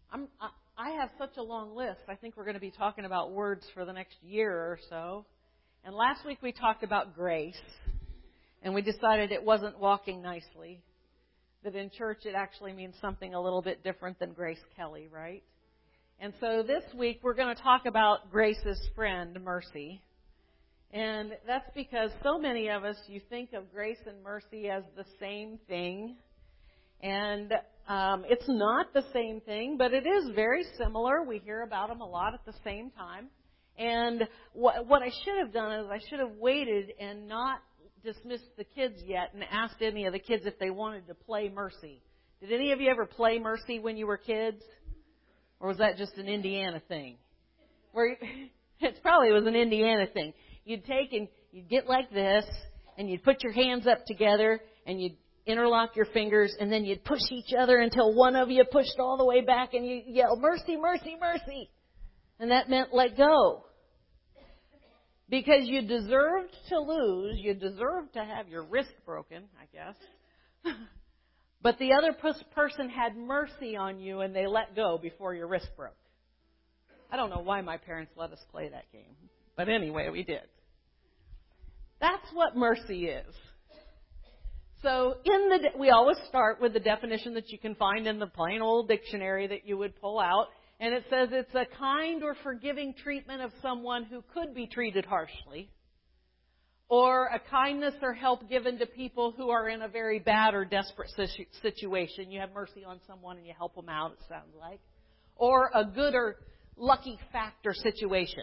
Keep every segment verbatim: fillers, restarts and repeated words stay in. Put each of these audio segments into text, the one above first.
I'm, I, I have such a long list. I think we're going to be talking about words for the next year or so. And last week we talked about grace, and we decided it wasn't walking nicely. That in church it actually means something a little bit different than Grace Kelly, right? And so this week we're going to talk about Grace's friend, Mercy. And that's because so many of us, you think of grace and mercy as the same thing. And um, it's not the same thing, but it is very similar. We hear about them a lot at the same time. And what, what I should have done is I should have waited and not dismissed the kids yet and asked any of the kids if they wanted to play Mercy. Did any of you ever play Mercy when you were kids? Or was that just an Indiana thing? Where it probably was an Indiana thing. You'd take and you'd get like this, and you'd put your hands up together, and you'd interlock your fingers, and then you'd push each other until one of you pushed all the way back, and you yell, "Mercy, mercy, mercy." And that meant let go. Because you deserved to lose, you deserved to have your wrist broken, I guess. But the other person had mercy on you, and they let go before your wrist broke. I don't know why my parents let us play that game. But anyway, we did. That's what mercy is. So in the we always start with the definition that you can find in the plain old dictionary that you would pull out. And it says it's a kind or forgiving treatment of someone who could be treated harshly. Or a kindness or help given to people who are in a very bad or desperate situation. You have mercy on someone and you help them out, it sounds like. Or a good or lucky fact or situation.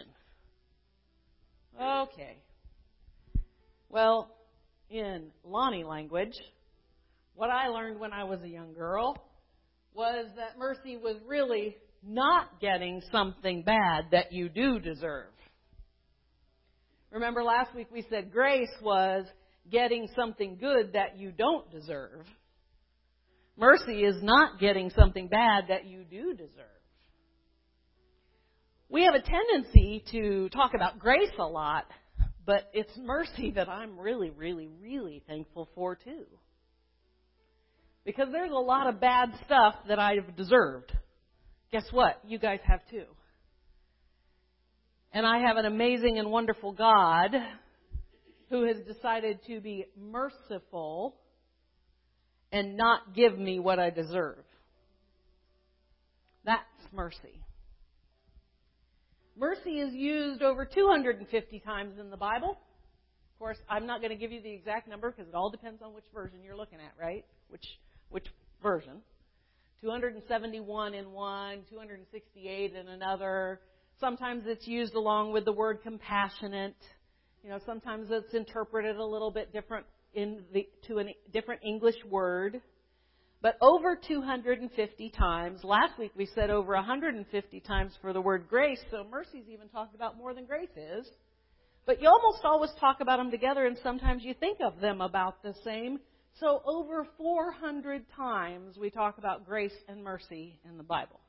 Okay. Well, in Lonnie language, what I learned when I was a young girl was that mercy was really not getting something bad that you do deserve. Remember last week we said grace was getting something good that you don't deserve. Mercy is not getting something bad that you do deserve. We have a tendency to talk about grace a lot, but it's mercy that I'm really, really, really thankful for too. Because there's a lot of bad stuff that I've deserved. Guess what? You guys have too. And I have an amazing and wonderful God who has decided to be merciful and not give me what I deserve. That's mercy. Mercy is used over two hundred fifty times in the Bible. Of course, I'm not going to give you the exact number because it all depends on which version you're looking at, right? Which which version. two hundred seventy-one in one, two hundred sixty-eight in another. Sometimes it's used along with the word compassionate. You know, sometimes it's interpreted a little bit different in the, to a different English word. But over two hundred fifty times. Last week we said over one hundred fifty times for the word grace. So mercy's even talked about more than grace is. But you almost always talk about them together, and sometimes you think of them about the same. So over four hundred times we talk about grace and mercy in the Bible.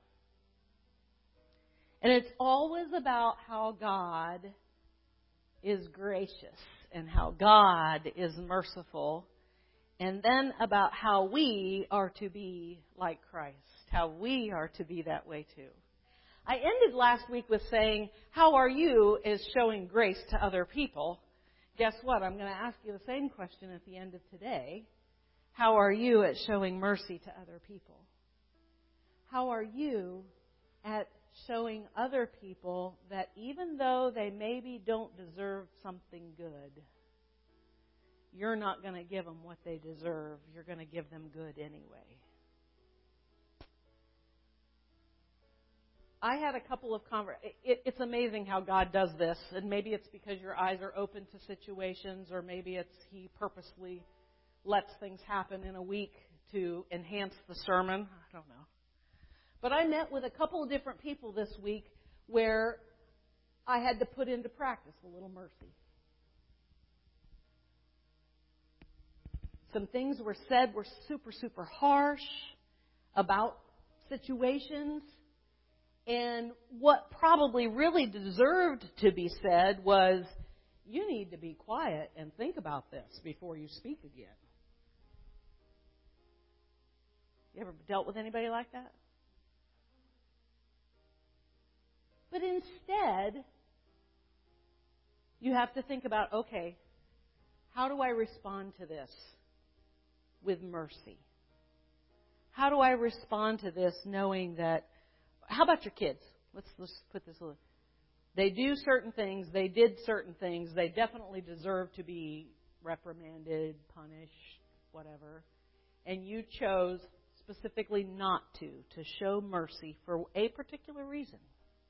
And it's always about how God is gracious and how God is merciful. And then about how we are to be like Christ, how we are to be that way too. I ended last week with saying, how are you is showing grace to other people. Guess what? I'm going to ask you the same question at the end of today. How are you at showing mercy to other people? How are you at showing other people that even though they maybe don't deserve something good, you're not going to give them what they deserve. You're going to give them good anyway. I had a couple of conversations. It, it's amazing how God does this. And maybe it's because your eyes are open to situations, or maybe it's He purposely lets things happen in a week to enhance the sermon. I don't know. But I met with a couple of different people this week where I had to put into practice a little mercy. Some things were said were super, super harsh about situations. And what probably really deserved to be said was, you need to be quiet and think about this before you speak again. You ever dealt with anybody like that? But instead, you have to think about, okay, how do I respond to this with mercy? How do I respond to this knowing that, how about your kids? Let's, let's put this a little. They do certain things. They did certain things. They definitely deserve to be reprimanded, punished, whatever. And you chose specifically not to, to show mercy for a particular reason.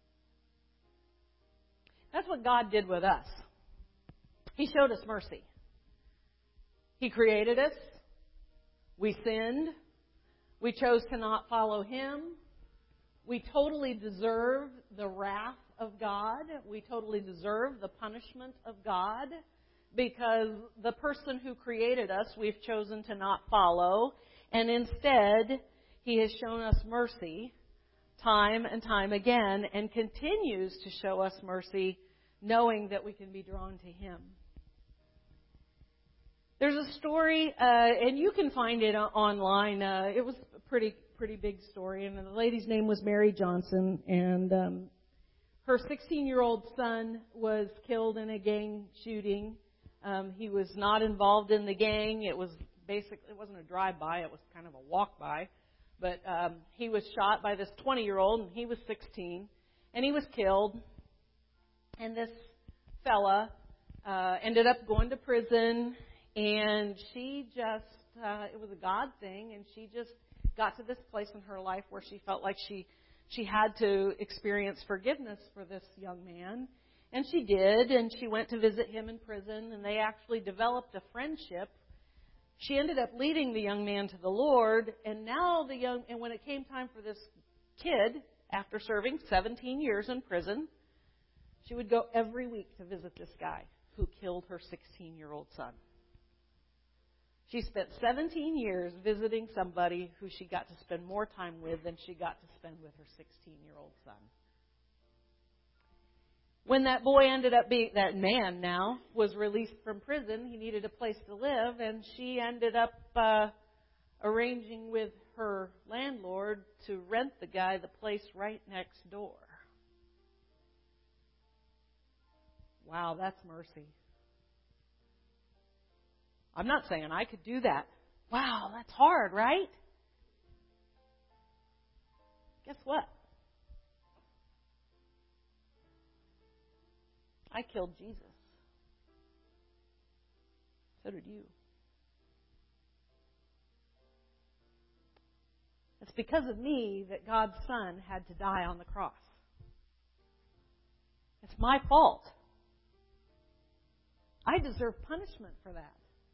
That's what God did with us. He showed us mercy. He created us. We sinned. We chose to not follow Him. We totally deserve the wrath of God. We totally deserve the punishment of God because the person who created us, we've chosen to not follow. And instead, He has shown us mercy time and time again and continues to show us mercy knowing that we can be drawn to Him. There's a story, uh, and you can find it online. Uh, it was a pretty, pretty big story, and the lady's name was Mary Johnson, and um, her sixteen-year-old son was killed in a gang shooting. Um, he was not involved in the gang. It was basically, it wasn't a drive-by. It was kind of a walk-by. But um, he was shot by this twenty-year-old, and he was sixteen, and he was killed. And this fella uh, ended up going to prison. And she just, uh, it was a God thing, and she just got to this place in her life where she felt like she she had to experience forgiveness for this young man. And she did, and she went to visit him in prison, and they actually developed a friendship. She ended up leading the young man to the Lord, and now the young, and when it came time for this kid, after serving seventeen years in prison, she would go every week to visit this guy who killed her sixteen-year-old son. She spent seventeen years visiting somebody who she got to spend more time with than she got to spend with her sixteen-year-old son. When that boy ended up being, that man now, was released from prison, he needed a place to live, and she ended up uh, arranging with her landlord to rent the guy the place right next door. Wow, that's mercy. I'm not saying I could do that. Wow, that's hard, right? Guess what? I killed Jesus. So did you. It's because of me that God's Son had to die on the cross. It's my fault. I deserve punishment for that.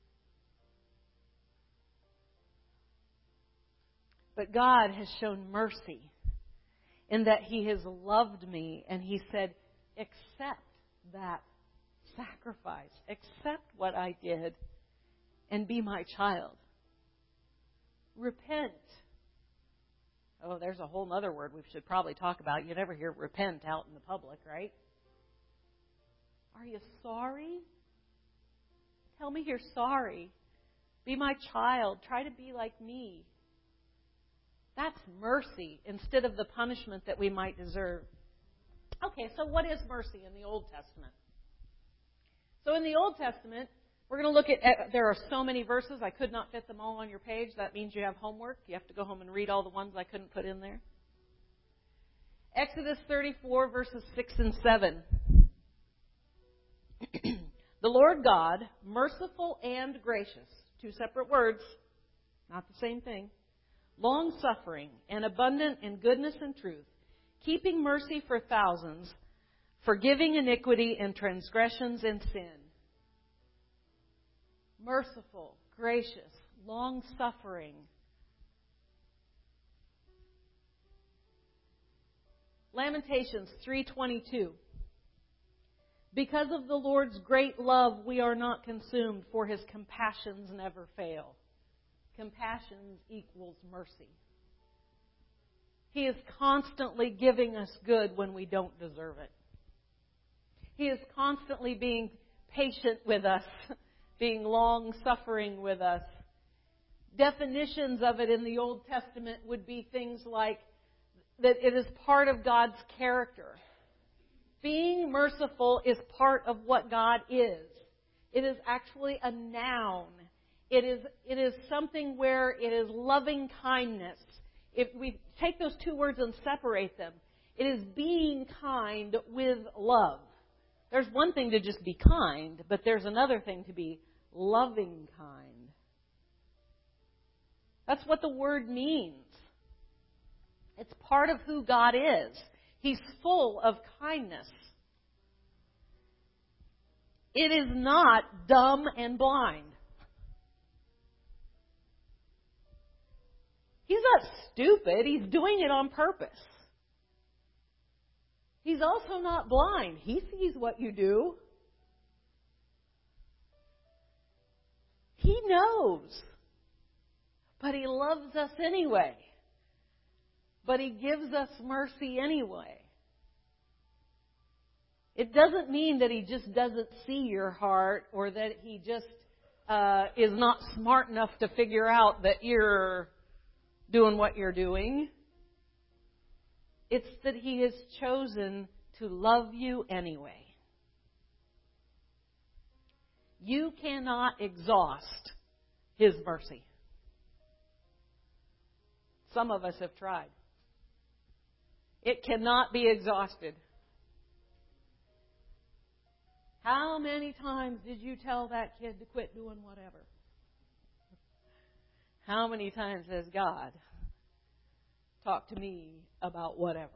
But God has shown mercy in that He has loved me, and He said, accept that sacrifice. Accept what I did and be my child. Repent. Oh, there's a whole other word we should probably talk about. You never hear repent out in the public, right? Are you sorry? Tell me you're sorry. Be my child. Try to be like me. That's mercy instead of the punishment that we might deserve. Okay, so what is mercy in the Old Testament? So in the Old Testament, we're going to look at, there are so many verses, I could not fit them all on your page. That means you have homework. You have to go home and read all the ones I couldn't put in there. Exodus thirty-four, verses six and seven. The Lord God, merciful and gracious, two separate words, not the same thing, long-suffering and abundant in goodness and truth, keeping mercy for thousands, forgiving iniquity and transgressions and sin. Merciful, gracious, long-suffering. Lamentations three twenty-two. Because of the Lord's great love, we are not consumed, for His compassions never fail. Compassion equals mercy. He is constantly giving us good when we don't deserve it. He is constantly being patient with us, being long-suffering with us. Definitions of it in the Old Testament would be things like that it is part of God's character Being merciful is part of what God is. It is actually a noun. It is, it is something where it is loving kindness. If we take those two words and separate them, it is being kind with love. There's one thing to just be kind, but there's another thing to be loving kind. That's what the word means. It's part of who God is. He's full of kindness. It is not dumb and blind. He's not stupid. He's doing it on purpose. He's also not blind. He sees what you do. He knows. But He loves us anyway. But He gives us mercy anyway. It doesn't mean that He just doesn't see your heart or that He just uh, is not smart enough to figure out that you're doing what you're doing. It's that He has chosen to love you anyway. You cannot exhaust His mercy. Some of us have tried. It cannot be exhausted. How many times did you tell that kid to quit doing whatever? How many times has God talked to me about whatever?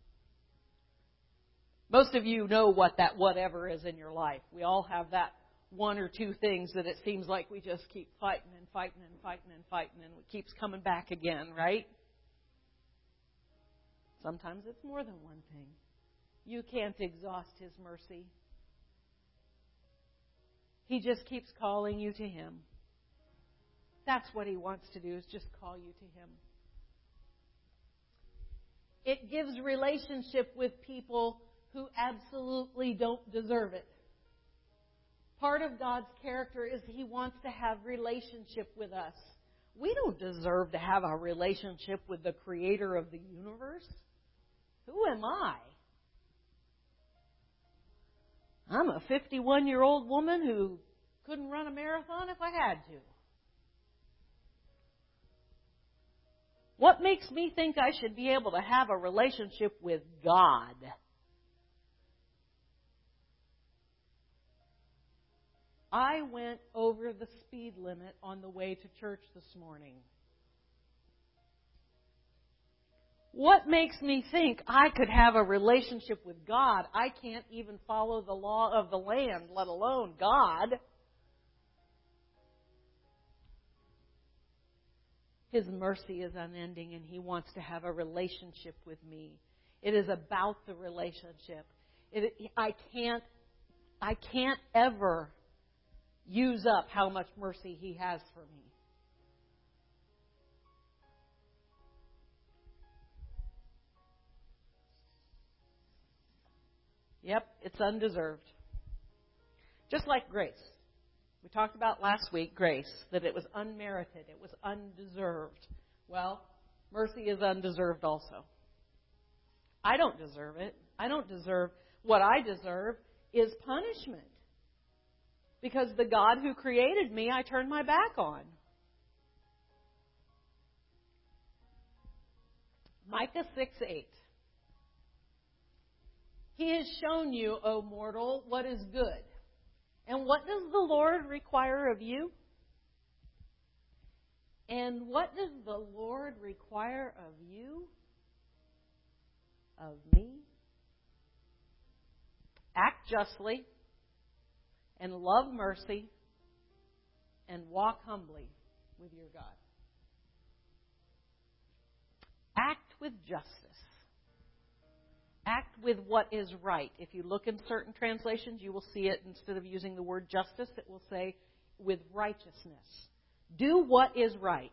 Most of you know what that whatever is in your life. We all have that one or two things that it seems like we just keep fighting and fighting and fighting and fighting and it keeps coming back again, right? Sometimes it's more than one thing. You can't exhaust His mercy. He just keeps calling you to Him. That's what He wants to do, is just call you to Him. It gives relationship with people who absolutely don't deserve it. Part of God's character is He wants to have relationship with us. We don't deserve to have a relationship with the Creator of the universe. Who am I? I'm a fifty-one-year-old woman who couldn't run a marathon if I had to. What makes me think I should be able to have a relationship with God? I went over the speed limit on the way to church this morning. What makes me think I could have a relationship with God? I can't even follow the law of the land, let alone God. His mercy is unending and He wants to have a relationship with me. It is about the relationship. It, I can't, I can't ever use up how much mercy He has for me. Yep, it's undeserved. Just like grace. We talked about last week, grace, that it was unmerited, it was undeserved. Well, mercy is undeserved also. I don't deserve it. I don't deserve, what I deserve is punishment. Because the God who created me, I turned my back on. Micah six eight. He has shown you, O mortal, what is good. And what does the Lord require of you? And what does the Lord require of you? Of me? Act justly, and love mercy, and walk humbly with your God. Act with justice. Act with what is right. If you look in certain translations, you will see it, instead of using the word justice, it will say with righteousness. Do what is right.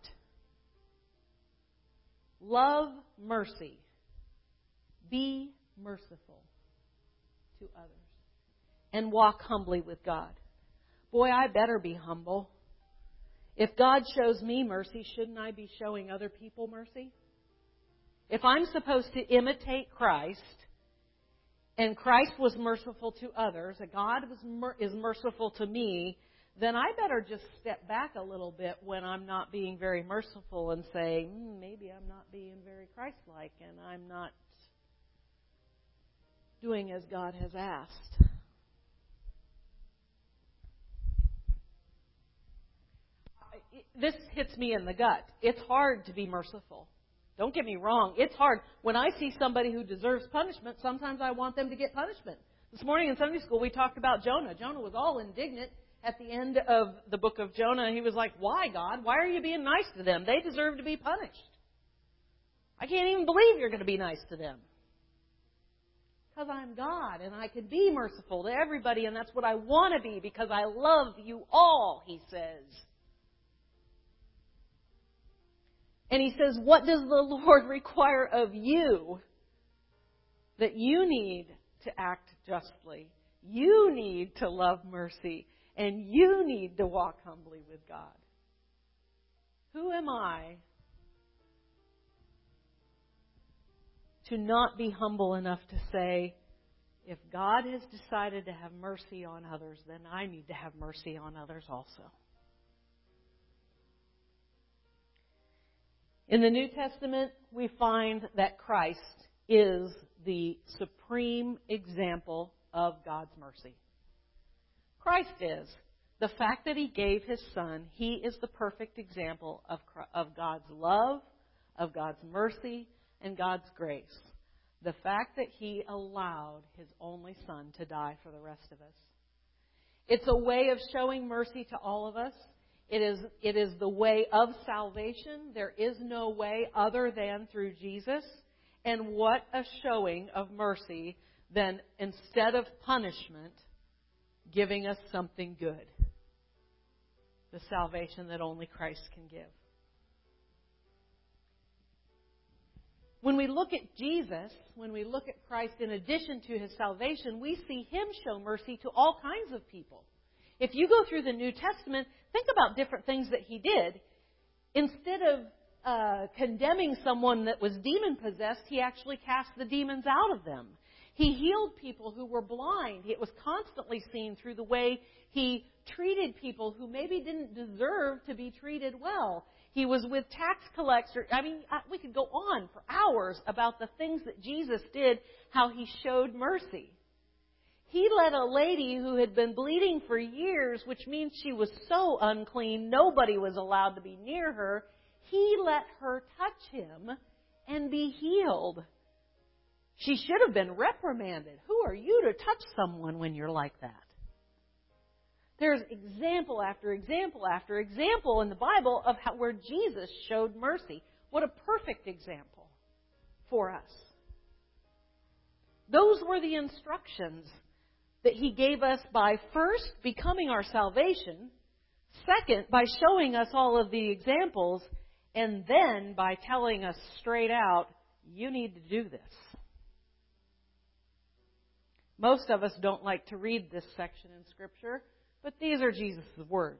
Love mercy. Be merciful to others. And walk humbly with God. Boy, I better be humble. If God shows me mercy, shouldn't I be showing other people mercy? If I'm supposed to imitate Christ, and Christ was merciful to others, and God was mer- is merciful to me, then I better just step back a little bit when I'm not being very merciful and say, mm, maybe I'm not being very Christ-like and I'm not doing as God has asked. This hits me in the gut. It's hard to be merciful. Don't get me wrong. It's hard. When I see somebody who deserves punishment, sometimes I want them to get punishment. This morning in Sunday school, we talked about Jonah. Jonah was all indignant at the end of the book of Jonah. He was like, why, God? Why are you being nice to them? They deserve to be punished. I can't even believe you're going to be nice to them. Because I'm God, and I can be merciful to everybody, and that's what I want to be, because I love you all, he says. And he says, what does the Lord require of you? That you need to act justly. You need to love mercy. And you need to walk humbly with God. Who am I to not be humble enough to say, if God has decided to have mercy on others, then I need to have mercy on others also. In the New Testament, we find that Christ is the supreme example of God's mercy. Christ is. The fact that He gave His Son, He is the perfect example of, of God's love, of God's mercy, and God's grace. The fact that He allowed His only Son to die for the rest of us. It's a way of showing mercy to all of us. It is, it is the way of salvation. There is no way other than through Jesus. And what a showing of mercy than, instead of punishment, giving us something good. The salvation that only Christ can give. When we look at Jesus, when we look at Christ in addition to His salvation, we see Him show mercy to all kinds of people. If you go through the New Testament, think about different things that He did. Instead of uh, condemning someone that was demon-possessed, He actually cast the demons out of them. He healed people who were blind. It was constantly seen through the way He treated people who maybe didn't deserve to be treated well. He was with tax collectors. I mean, we could go on for hours about the things that Jesus did, how He showed mercy. He let a lady who had been bleeding for years, which means she was so unclean, nobody was allowed to be near her. He let her touch Him and be healed. She should have been reprimanded. Who are you to touch someone when you're like that? There's example after example after example in the Bible of how, where Jesus showed mercy. What a perfect example for us. Those were the instructions that He gave us by first becoming our salvation, second by showing us all of the examples, and then by telling us straight out, you need to do this. Most of us don't like to read this section in Scripture, but these are Jesus' words.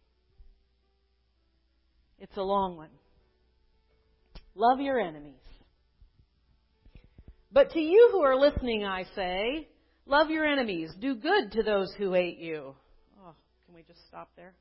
It's a long one. Love your enemies. But to you who are listening, I say, love your enemies. Do good to those who hate you. Oh, can we just stop there?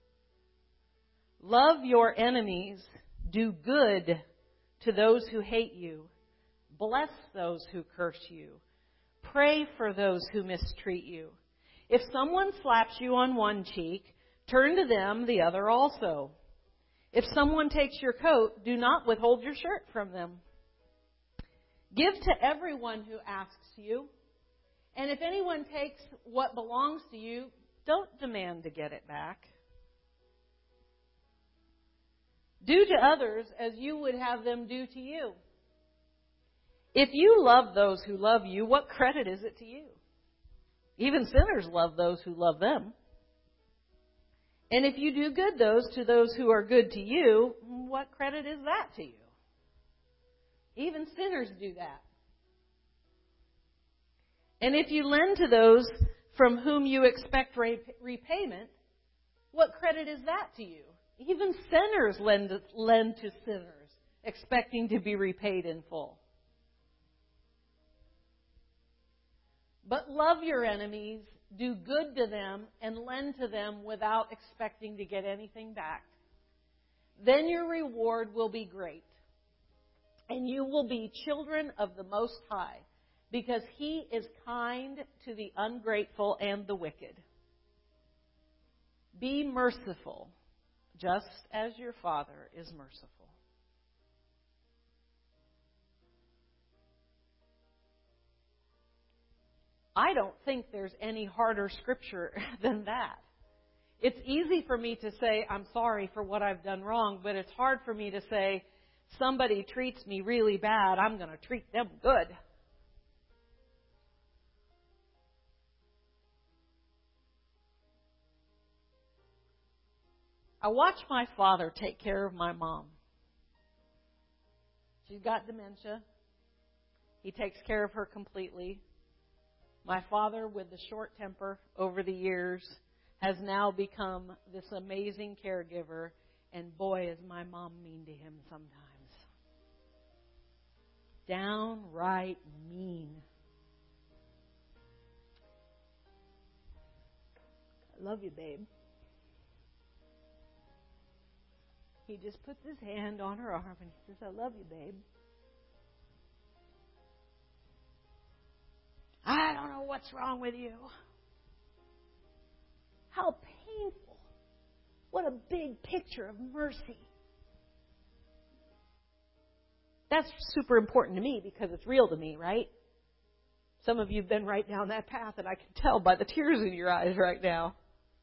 Love your enemies. Do good to those who hate you. Bless those who curse you. Pray for those who mistreat you. If someone slaps you on one cheek, turn to them the other also. If someone takes your coat, do not withhold your shirt from them. Give to everyone who asks you. And if anyone takes what belongs to you, don't demand to get it back. Do to others as you would have them do to you. If you love those who love you, what credit is it to you? Even sinners love those who love them. And if you do good those to those who are good to you, what credit is that to you? Even sinners do that. And if you lend to those from whom you expect repayment, what credit is that to you? Even sinners lend, lend to sinners, expecting to be repaid in full. But love your enemies, do good to them, and lend to them without expecting to get anything back. Then your reward will be great, and you will be children of the Most High, because He is kind to the ungrateful and the wicked. Be merciful, just as your Father is merciful. I don't think there's any harder scripture than that. It's easy for me to say, I'm sorry for what I've done wrong, but it's hard for me to say, somebody treats me really bad, I'm going to treat them good. I watched my father take care of my mom. She's got dementia. He takes care of her completely. My father, with the short temper over the years, has now become this amazing caregiver, and boy, is my mom mean to him sometimes. Downright mean. I love you, babe. He just puts his hand on her arm and he says, I love you, babe. I don't know what's wrong with you. How painful. What a big picture of mercy. That's super important to me because it's real to me, right? Some of you have been right down that path, and I can tell by the tears in your eyes right now.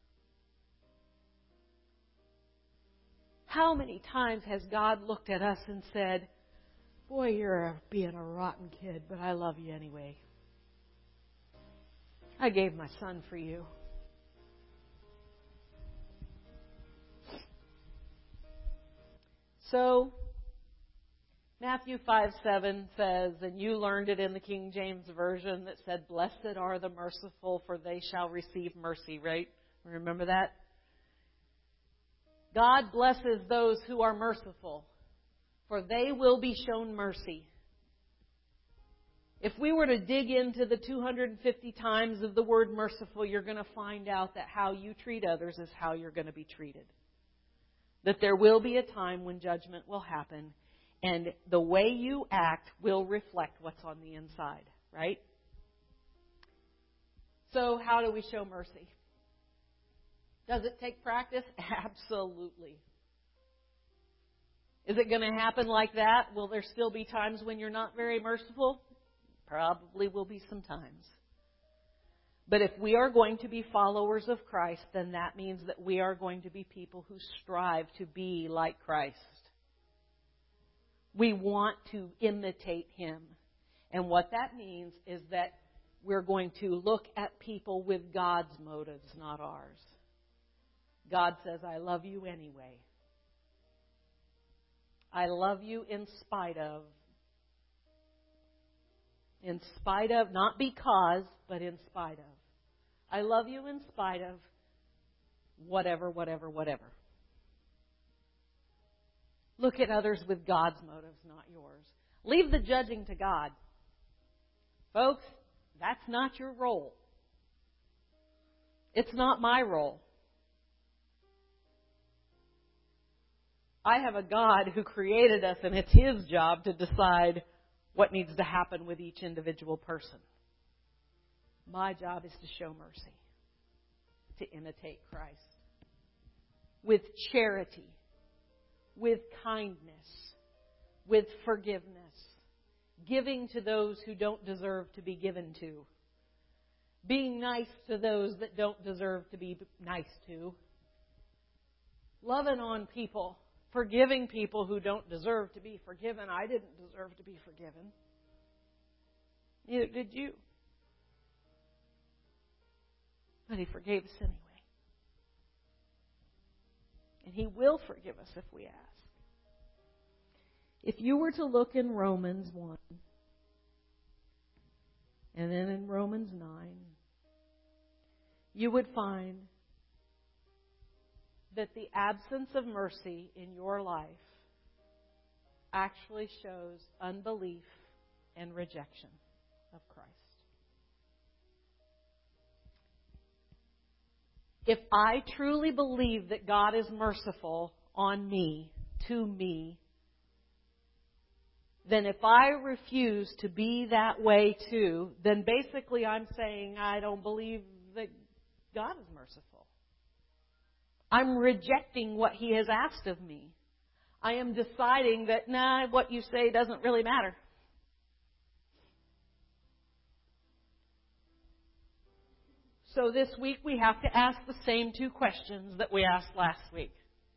How many times has God looked at us and said, boy, you're being a rotten kid, but I love you anyway. I gave my son for you. So, Matthew five seven says, and you learned it in the King James Version that said, blessed are the merciful, for they shall receive mercy, right? Remember that? God blesses those who are merciful, for they will be shown mercy. If we were to dig into the two hundred fifty times of the word merciful, you're going to find out that how you treat others is how you're going to be treated. That there will be a time when judgment will happen, and the way you act will reflect what's on the inside, right? So how do we show mercy? Does it take practice? Absolutely. Is it going to happen like that? Will there still be times when you're not very merciful? Probably will be some times. But if we are going to be followers of Christ, then that means that we are going to be people who strive to be like Christ. We want to imitate Him. And what that means is that we're going to look at people with God's motives, not ours. God says, I love you anyway. I love you in spite of. In spite of, not because, but in spite of. I love you in spite of whatever, whatever, whatever. Look at others with God's motives, not yours. Leave the judging to God. Folks, that's not your role. It's not my role. I have a God who created us, and it's His job to decide what needs to happen with each individual person. My job is to show mercy, to imitate Christ. With charity, with kindness, with forgiveness, giving to those who don't deserve to be given to, being nice to those that don't deserve to be nice to, loving on people, forgiving people who don't deserve to be forgiven. I didn't deserve to be forgiven. Neither did you. But He forgave us anyway. And He will forgive us if we ask. If you were to look in Romans one, and then in Romans nine, you would find that the absence of mercy in your life actually shows unbelief and rejection of Christ. If I truly believe that God is merciful on me, to me, then if I refuse to be that way too, then basically I'm saying I don't believe that God is merciful. I'm rejecting what He has asked of me. I am deciding that, nah, what you say doesn't really matter. So this week we have to ask the same two questions that we asked last week.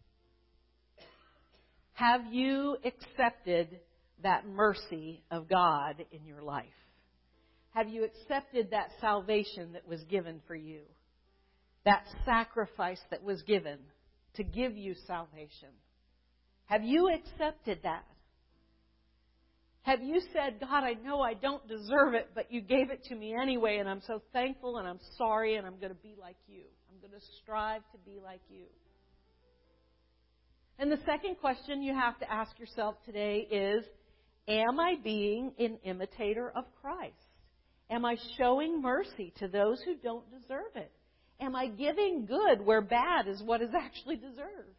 Have you accepted that mercy of God in your life? Have you accepted that salvation that was given for you? That sacrifice that was given to give you salvation? Have you accepted that? Have you said, God, I know I don't deserve it, but you gave it to me anyway, and I'm so thankful, and I'm sorry, and I'm going to be like you. I'm going to strive to be like you. And the second question you have to ask yourself today is, am I being an imitator of Christ? Am I showing mercy to those who don't deserve it? Am I giving good where bad is what is actually deserved?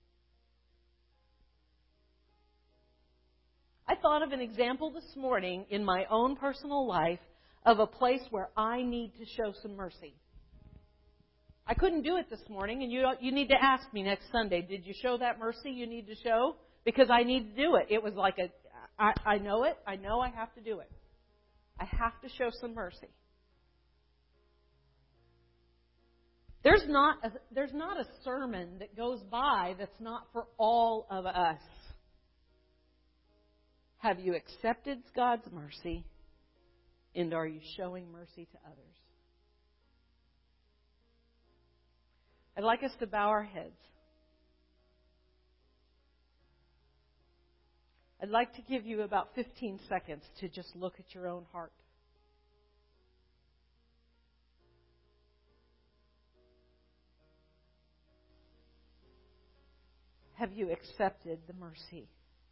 I thought of an example this morning in my own personal life of a place where I need to show some mercy. I couldn't do it this morning, and you you need to ask me next Sunday, did you show that mercy you need to show? Because I need to do it. It was like a, I, I know it. I know I have to do it. I have to show some mercy. There's not a, there's not a sermon that goes by that's not for all of us. Have you accepted God's mercy, and are you showing mercy to others? I'd like us to bow our heads. I'd like to give you about fifteen seconds to just look at your own heart. Have you accepted the mercy?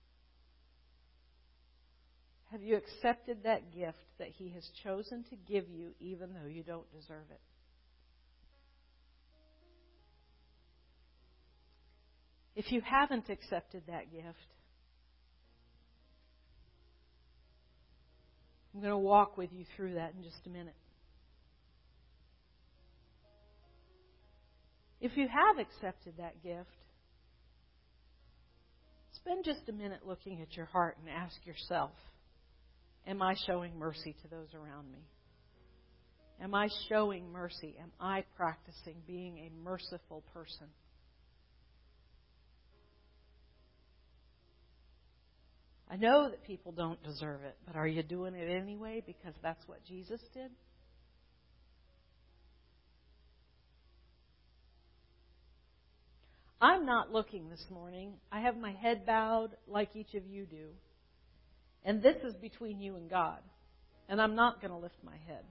Have you accepted that gift that He has chosen to give you even though you don't deserve it? If you haven't accepted that gift, I'm going to walk with you through that in just a minute. If you have accepted that gift, spend just a minute looking at your heart and ask yourself, am I showing mercy to those around me? Am I showing mercy? Am I practicing being a merciful person? I know that people don't deserve it, but are you doing it anyway because that's what Jesus did? I'm not looking this morning. I have my head bowed like each of you do. And this is between you and God. And I'm not going to lift my head.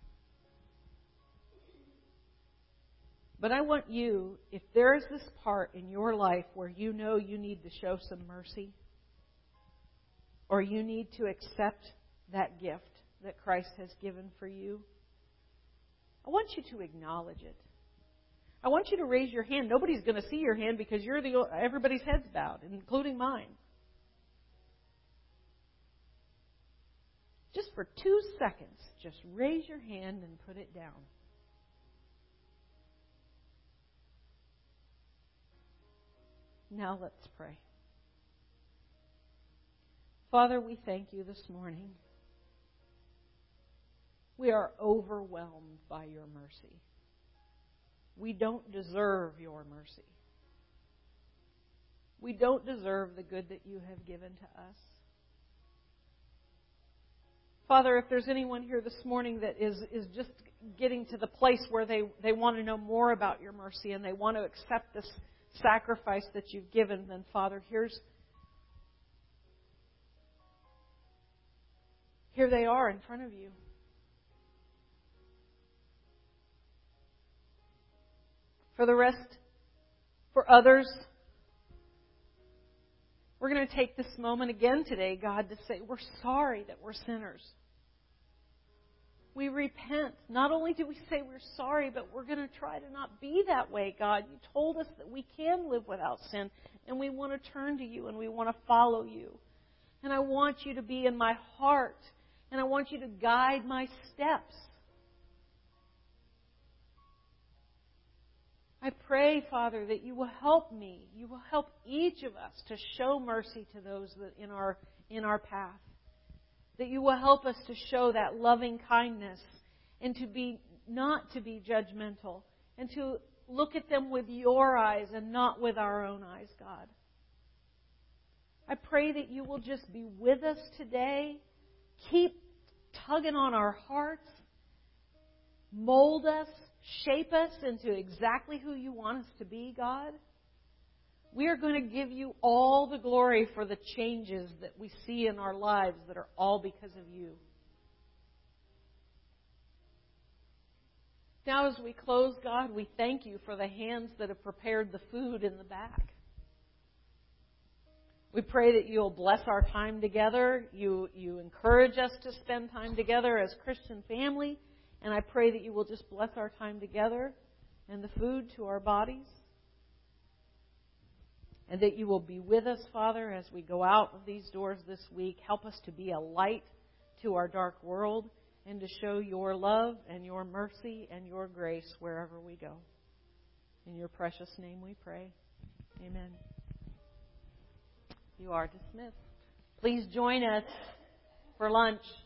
But I want you, if there is this part in your life where you know you need to show some mercy, or you need to accept that gift that Christ has given for you, I want you to acknowledge it. I want you to raise your hand. Nobody's going to see your hand because you're the everybody's head's bowed, including mine. Just for two seconds, just raise your hand and put it down. Now let's pray. Father, we thank you this morning. We are overwhelmed by your mercy. We don't deserve your mercy. We don't deserve the good that you have given to us. Father, if there's anyone here this morning that is, is just getting to the place where they, they want to know more about your mercy and they want to accept this sacrifice that you've given, then Father, here's here they are in front of you. For the rest, for others, we're going to take this moment again today, God, to say we're sorry that we're sinners. We repent. Not only do we say we're sorry, but we're going to try to not be that way, God. You told us that we can live without sin, and we want to turn to you, and we want to follow you. And I want you to be in my heart, and I want you to guide my steps. I pray, Father, that you will help me. You will help each of us to show mercy to those that in our in our path. That you will help us to show that loving kindness and to be not to be judgmental and to look at them with your eyes and not with our own eyes, God. I pray that you will just be with us today. Keep tugging on our hearts. Mold us. Shape us into exactly who you want us to be, God. We are going to give you all the glory for the changes that we see in our lives that are all because of you. Now as we close, God, we thank you for the hands that have prepared the food in the back. We pray that you'll bless our time together. You, you encourage us to spend time together as Christian family. And I pray that you will just bless our time together and the food to our bodies. And that you will be with us, Father, as we go out of these doors this week. Help us to be a light to our dark world and to show your love and your mercy and your grace wherever we go. In your precious name we pray. Amen. You are dismissed. Please join us for lunch.